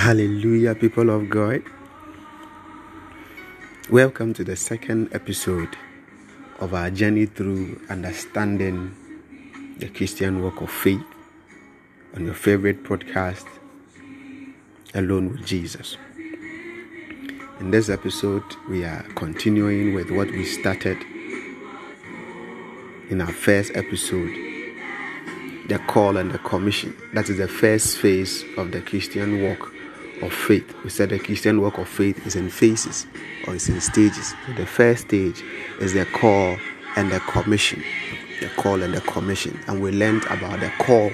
Hallelujah, people of God. Welcome to the second episode of our journey through understanding the Christian walk of faith on your favorite podcast, Alone with Jesus. In this episode, we are continuing with what we started in our first episode, the call and the commission. That is the first phase of the Christian walk of faith. We said the Christian walk of faith is in phases or it's in stages. So the first stage is the call and the commission. The call and the commission. And we learned about the call.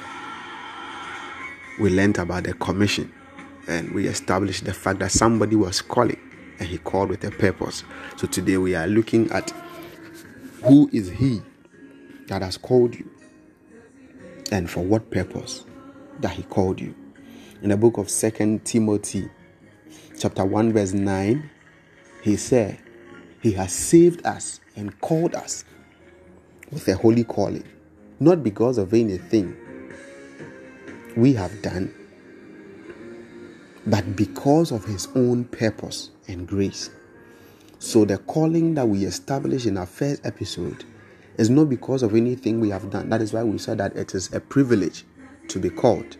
We learned about the commission. And we established the fact that somebody was calling and he called with a purpose. So today we are looking at who is he that has called you and for what purpose that he called you. In the book of 2 Timothy, chapter 1, verse 9, he said, he has saved us and called us with a holy calling, not because of anything we have done, but because of his own purpose and grace. So the calling that we established in our first episode is not because of anything we have done. That is why we said that it is a privilege to be called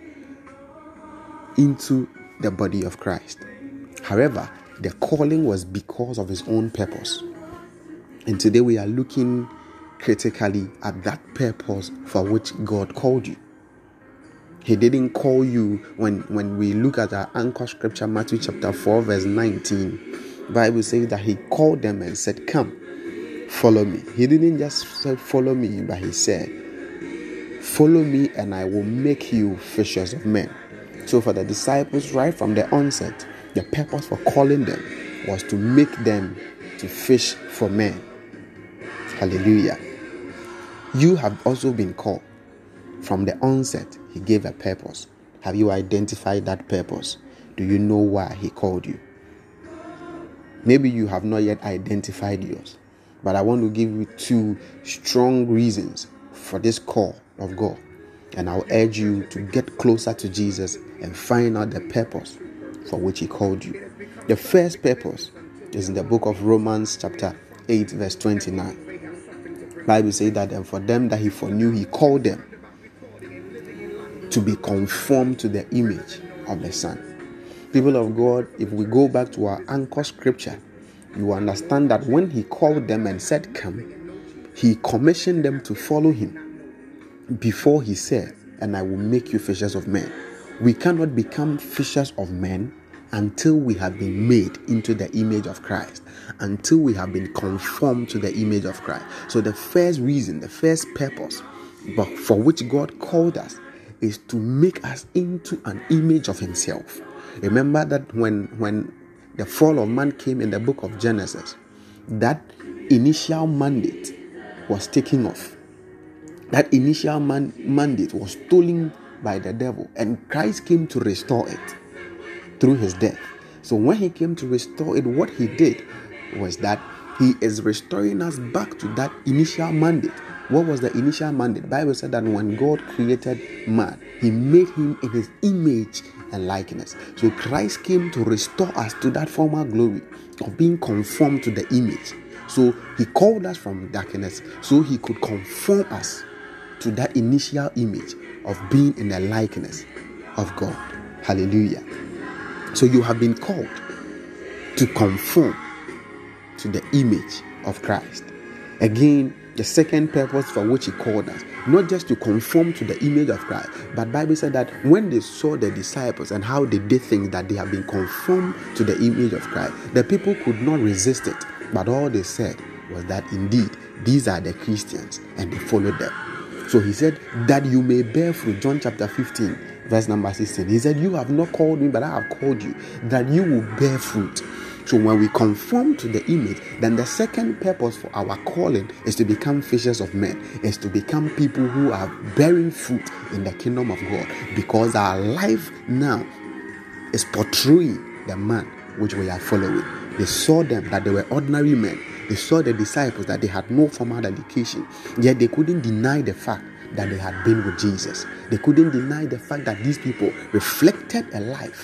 into the body of Christ. However, the calling was because of his own purpose. And today we are looking critically at that purpose for which God called you. He didn't call you when we look at our anchor scripture, Matthew chapter 4, verse 19. The Bible says that he called them and said, "Come, follow me." He didn't just say, "Follow me," but he said, "Follow me and I will make you fishers of men." So for the disciples, right from the onset, the purpose for calling them was to make them to fish for men. Hallelujah. You have also been called. From the onset, he gave a purpose. Have you identified that purpose? Do you know why he called you? Maybe you have not yet identified yours, but I want to give you two strong reasons for this call of God. And I'll urge you to get closer to Jesus and find out the purpose for which he called you. The first purpose is in the book of Romans chapter 8 verse 29. The Bible says that and for them that he foreknew, he called them to be conformed to the image of the Son. People of God, if we go back to our anchor scripture, you understand that when he called them and said, "Come," he commissioned them to follow him. Before he said, "And I will make you fishers of men." We cannot become fishers of men until we have been made into the image of Christ, until we have been conformed to the image of Christ. So the first reason, the first purpose for which God called us is to make us into an image of himself. Remember that when the fall of man came in the book of Genesis, that initial mandate was taken off. That initial mandate was stolen by the devil, and Christ came to restore it through his death. So when he came to restore it, what he did was that he is restoring us back to that initial mandate. What was the initial mandate? The Bible said that when God created man, he made him in his image and likeness. So Christ came to restore us to that former glory of being conformed to the image. So he called us from darkness so he could conform us to that initial image of being in the likeness of God. Hallelujah. So you have been called to conform to the image of Christ. Again, the second purpose for which he called us, not just to conform to the image of Christ, but Bible said that when they saw the disciples and how they did things, that they have been conformed to the image of Christ, the people could not resist it. But all they said was that indeed, these are the Christians, and they followed them. So he said, that you may bear fruit. John chapter 15, verse number 16. He said, you have not called me, but I have called you, that you will bear fruit. So when we conform to the image, then the second purpose for our calling is to become fishers of men, is to become people who are bearing fruit in the kingdom of God. Because our life now is portraying the man which we are following. They saw them that they were ordinary men. They saw the disciples that they had no formal education, yet they couldn't deny the fact that they had been with Jesus. They couldn't deny the fact that these people reflected a life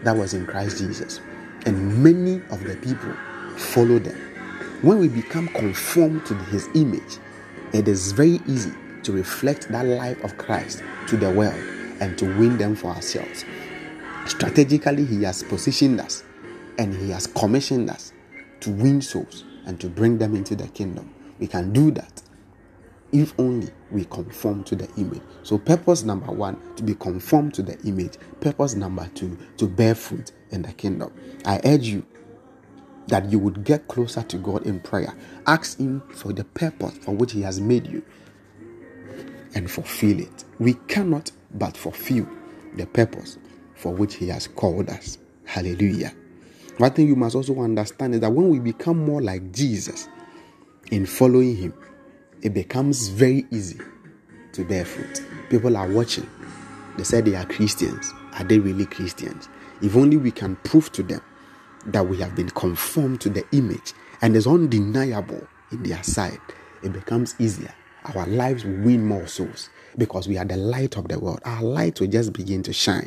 that was in Christ Jesus. And many of the people follow them. When we become conformed to his image, it is very easy to reflect that life of Christ to the world and to win them for ourselves. Strategically, he has positioned us and he has commissioned us to win souls and to bring them into the kingdom. We can do that if only we conform to the image. So purpose number 1, to be conformed to the image. Purpose number 2, to bear fruit in the kingdom. I urge you that you would get closer to God in prayer. Ask him for the purpose for which he has made you and fulfill it. We cannot but fulfill the purpose for which he has called us. Hallelujah. One thing you must also understand is that when we become more like Jesus in following him, it becomes very easy to bear fruit. People are watching. They say they are Christians. Are they really Christians? If only we can prove to them that we have been conformed to the image and is undeniable in their sight, it becomes easier. Our lives will win more souls because we are the light of the world. Our light will just begin to shine.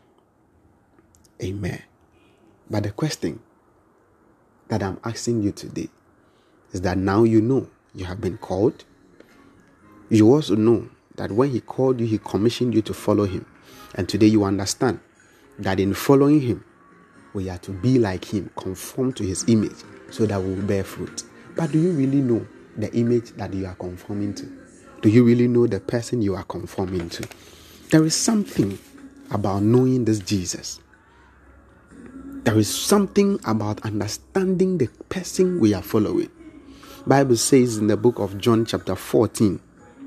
Amen. But the question that I'm asking you today is that now you know you have been called. You also know that when he called you, he commissioned you to follow him. And today you understand that in following him, we are to be like him, conform to his image, so that we will bear fruit. But do you really know the image that you are conforming to? Do you really know the person you are conforming to? There is something about knowing this Jesus. There is something about understanding the person we are following. Bible says in the book of John chapter 14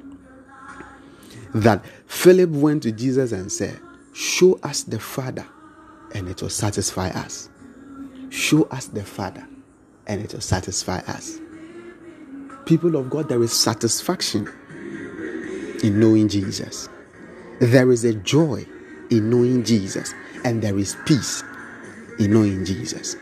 that Philip went to Jesus and said, "Show us the Father and it will satisfy us." Show us the Father and it will satisfy us. People of God, there is satisfaction in knowing Jesus. There is a joy in knowing Jesus, and there is peace in knowing Jesus.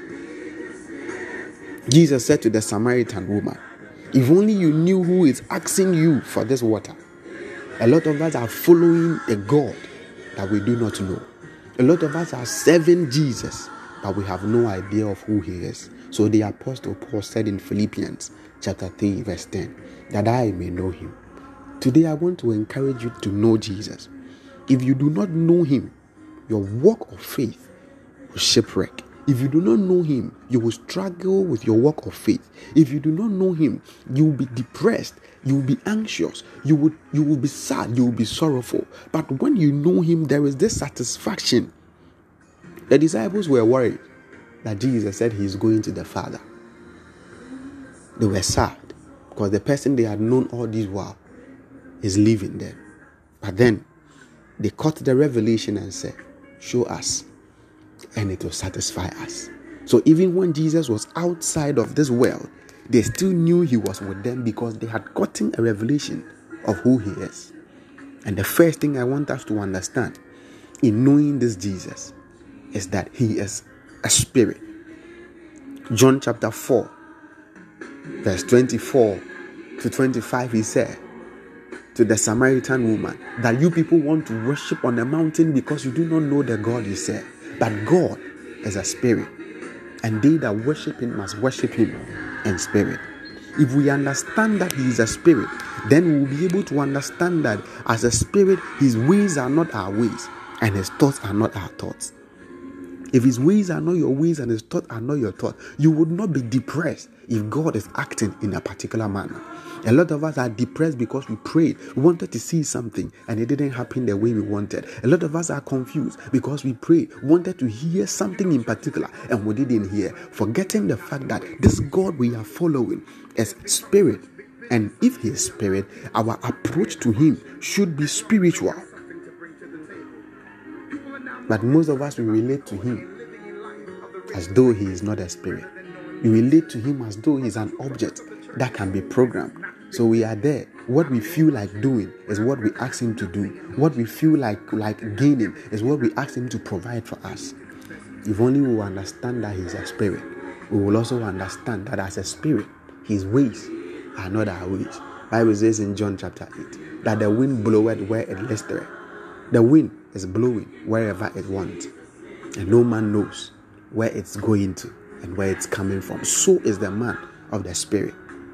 Jesus said to the Samaritan woman, if only you knew who is asking you for this water. A lot of us are following a God that we do not know. A lot of us are serving Jesus, but we have no idea of who he is. So the Apostle Paul said in Philippians chapter 3 verse 10, that I may know him. Today I want to encourage you to know Jesus. If you do not know him, your walk of faith will shipwreck. If you do not know him, you will struggle with your walk of faith. If you do not know him, you will be depressed, you will be anxious, you will be sad, you will be sorrowful. But when you know him, there is this satisfaction. The disciples were worried that Jesus said he is going to the Father. They were sad because the person they had known all this while is leaving them. But then they caught the revelation and said, show us and it will satisfy us. So even when Jesus was outside of this world, they still knew he was with them because they had gotten a revelation of who he is. And the first thing I want us to understand in knowing this Jesus is that he is a spirit. John chapter 4 verse 24 to 25, he said to the Samaritan woman that you people want to worship on a mountain because you do not know the God you serve. But God is a spirit, and they that worship him must worship him in spirit. If we understand that he is a spirit, then we will be able to understand that as a spirit, his ways are not our ways, and his thoughts are not our thoughts. If his ways are not your ways and his thoughts are not your thoughts, you would not be depressed if God is acting in a particular manner. A lot of us are depressed because we prayed. We wanted to see something and it didn't happen the way we wanted. A lot of us are confused because we prayed, wanted to hear something in particular and we didn't hear, forgetting the fact that this God we are following is spirit. And if he is spirit, our approach to him should be spiritual. But most of us will relate to him as though he is not a spirit. We relate to him as though he's an object that can be programmed. So we are there. What we feel like doing is what we ask him to do. What we feel like gaining is what we ask him to provide for us. If only we will understand that he's a spirit, we will also understand that as a spirit, his ways are not our ways. Bible says in John chapter 8 that the wind bloweth where it listeth. The wind is blowing wherever it wants. and no man knows where it's going to and where it's coming from. So is the man of the Spirit.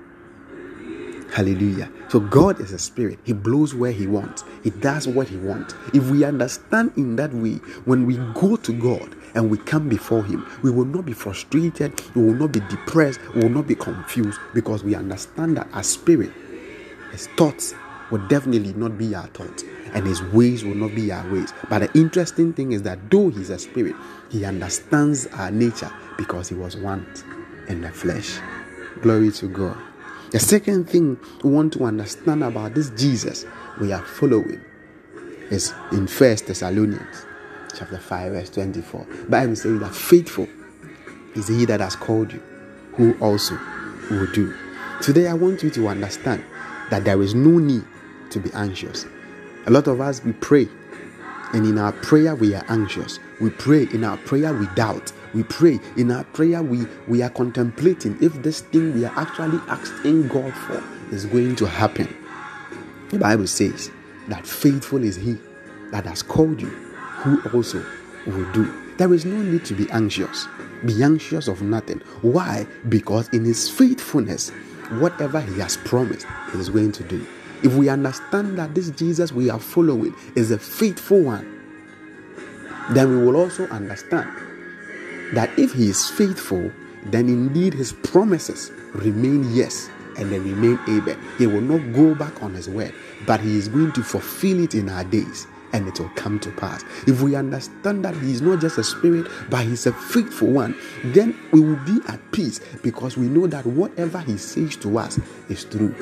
Hallelujah. So God is a spirit. He blows where he wants. He does what he wants. If we understand in that way, when we go to God and we come before him, we will not be frustrated, we will not be depressed, we will not be confused, because we understand that our spirit, his thoughts will definitely not be our thoughts, and his ways will not be our ways. But the interesting thing is that though he's a spirit, he understands our nature because he was once in the flesh. Glory to God. The second thing we want to understand about this Jesus we are following is in 1 Thessalonians chapter 5 verse 24. The Bible says that faithful is he that has called you, who also will do. Today I want you to understand that there is no need to be anxious. A lot of us, we pray, and in our prayer we are anxious. We pray, in our prayer we doubt. We pray, in our prayer we are contemplating if this thing we are actually asking God for is going to happen. The Bible says that faithful is he that has called you, who also will do. There is no need to be anxious. Be anxious of nothing. Why? Because in his faithfulness, whatever he has promised, he is going to do. If we understand that this Jesus we are following is a faithful one, then we will also understand that if he is faithful, then indeed his promises remain yes and they remain amen. He will not go back on his word, but he is going to fulfill it in our days, and it will come to pass. If we understand that he is not just a spirit, but he's a faithful one, then we will be at peace, because we know that whatever he says to us is true.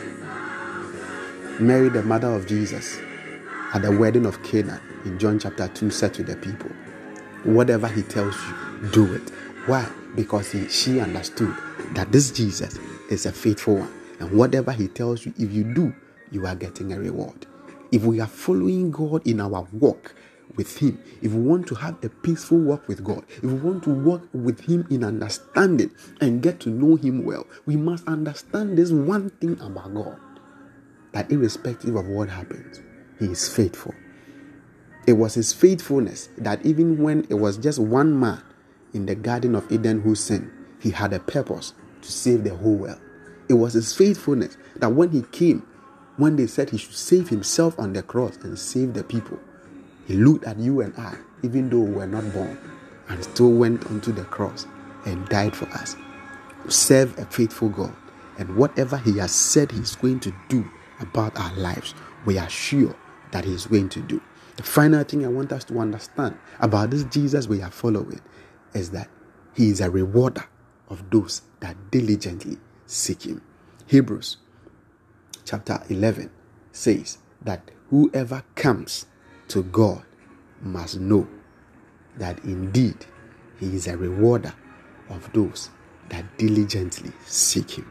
Mary, the mother of Jesus, at the wedding of Cana in John chapter 2, said to the people, whatever he tells you, do it. Why? Because she understood that this Jesus is a faithful one, and whatever he tells you, if you do, you are getting a reward. If we are following God in our walk with him, if we want to have a peaceful walk with God, if we want to walk with him in understanding and get to know him well, we must understand this one thing about God, that irrespective of what happens, he is faithful. It was his faithfulness that even when it was just one man in the Garden of Eden who sinned, he had a purpose to save the whole world. It was his faithfulness that when he came, when they said he should save himself on the cross and save the people, he looked at you and I, even though we were not born, and still went onto the cross and died for us. Serve a faithful God, and whatever he has said he's going to do about our lives, we are sure that he's going to do. The final thing I want us to understand about this Jesus we are following is that he is a rewarder of those that diligently seek him. Hebrews chapter 11 says that whoever comes to God must know that indeed he is a rewarder of those that diligently seek him.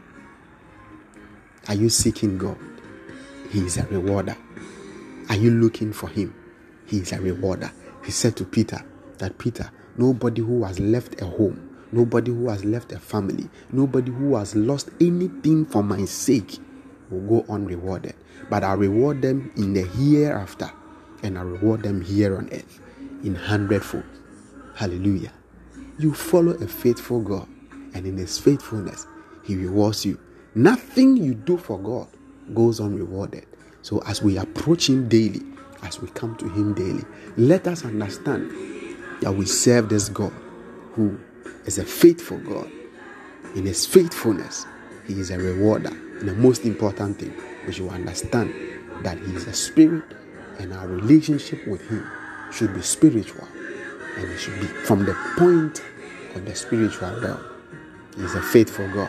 Are you seeking God? He is a rewarder. Are you looking for him? He is a rewarder. He said to Peter that, Peter, nobody who has left a home, nobody who has left a family, nobody who has lost anything for my sake will go unrewarded. But I reward them in the hereafter, and I reward them here on earth in 100-fold. Hallelujah. You follow a faithful God, and in his faithfulness, he rewards you. Nothing you do for God goes unrewarded. So as we approach him daily, as we come to him daily, let us understand that we serve this God who is a faithful God. In his faithfulness, he is a rewarder. And the most important thing, we should understand that he is a spirit, and our relationship with him should be spiritual, and it should be from the point of the spiritual realm. He is a faithful God.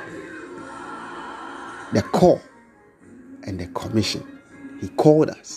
The call and the commission. He called us.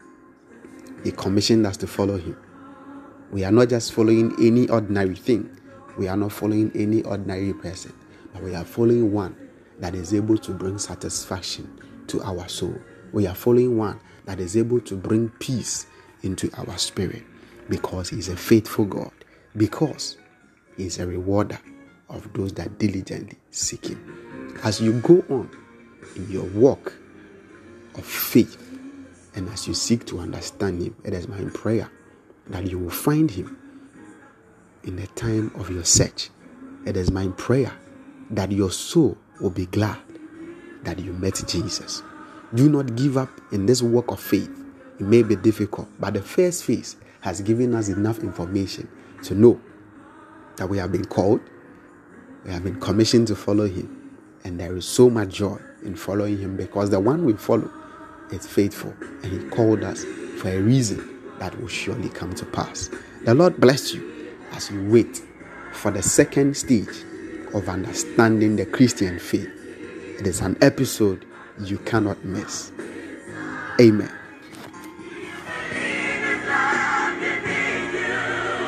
He commissioned us to follow him. We are not just following any ordinary thing. We are not following any ordinary person. But we are following one that is able to bring satisfaction to our soul. We are following one that is able to bring peace into our spirit, because he is a faithful God, because he is a rewarder of those that diligently seek him. As you go on in your walk of faith, and as you seek to understand him, it is my prayer that you will find him in the time of your search. It is my prayer that your soul will be glad that you met Jesus. Do not give up in this walk of faith. It may be difficult, but the first phase has given us enough information to know that we have been called, we have been commissioned to follow him, and there is so much joy in following him because the one we follow is faithful, and he called us for a reason that will surely come to pass. The Lord bless you as you wait for the second stage of understanding the Christian faith. It is an episode you cannot miss. Amen.